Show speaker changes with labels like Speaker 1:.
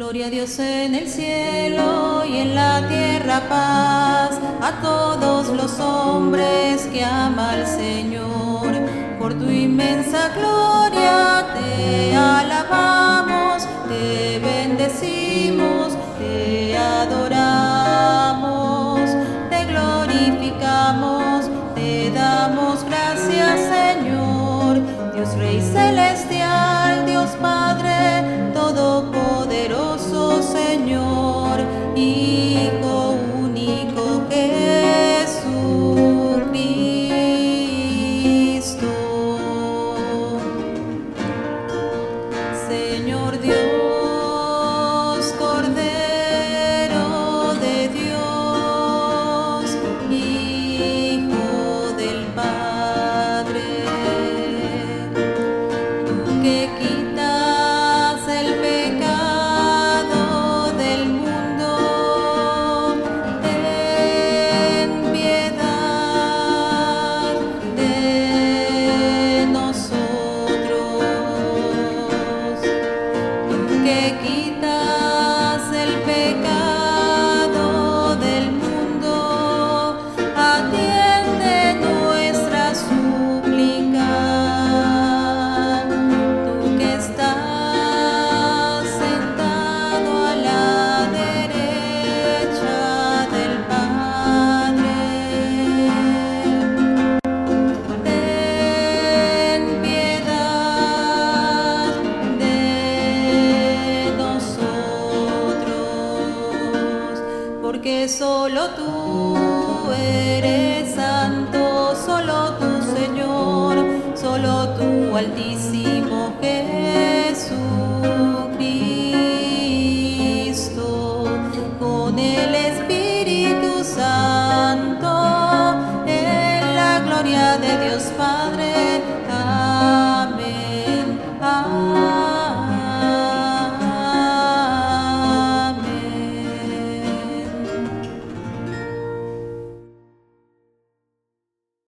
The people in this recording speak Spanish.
Speaker 1: Gloria a Dios en el cielo y en la tierra paz, a todos los hombres que ama al Señor. Por tu inmensa gloria te alabamos, te bendecimos, te adoramos, te glorificamos, te damos gracias, Señor. Dios Rey celestial, Dios Padre todopoderoso, Señor, Hijo único Jesucristo. Señor Dios, Cordero de Dios, Hijo del Padre, tú que quitas el pecado del mundo, ten piedad de nosotros. Tú que quitas el pecado del mundo, atiende nuestra súplica. Tú que estás sentado a la derecha del Padre, ten piedad de nosotros, porque solo tú eres santo, solo tú, Señor, solo tú, Altísimo Jesucristo, con el Espíritu Santo, en la gloria de Dios Padre.